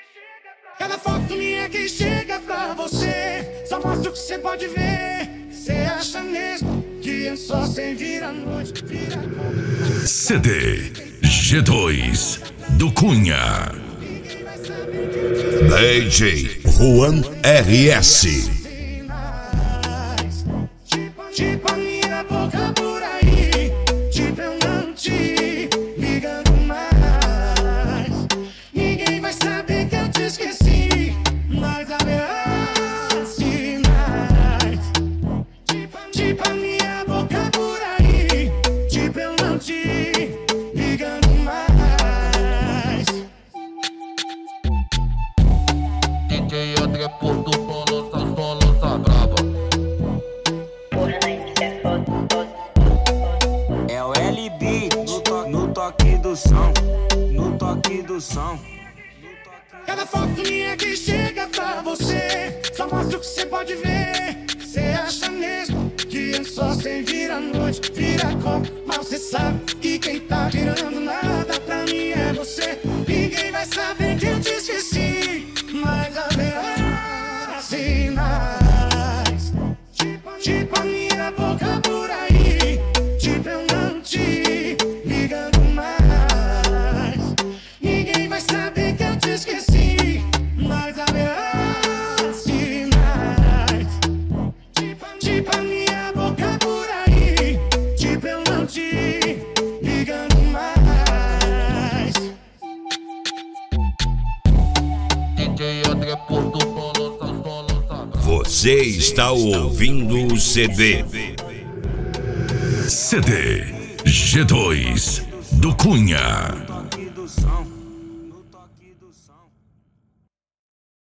Cada foto minha que chega pra você só mostra o que você pode ver. Você acha mesmo que eu só sei vir à noite? CD G2 do Cunha. DJ Juan RS. Tipo a minha boca por aí, tipo eu não te ligando mais. Ninguém vai saber que eu te esqueci, mas haverá sinais. Tipo a minha boca por aí, tipo eu não te ligando mais. DJ André Porto, só lança brava. É o LB no toque do som, no toque do som. Cada foto minha que chega pra você só mostra o que você pode ver. Você acha mesmo que eu só sei vir à noite, vira copo, mas você sabe que quem tá virando nada pra mim é você. Ninguém vai saber que eu te esqueci, mas haverá sinais. Tipo a minha boca por aí, tipo eu não te ligando mais. Ninguém vai saber que eu te esqueci, mas haverá sinais. Tipo a minha boca por aí, tipo eu não te ligando mais. DJ André Porto, só lança brava. Você está ouvindo o CD CD G2 do Cunha.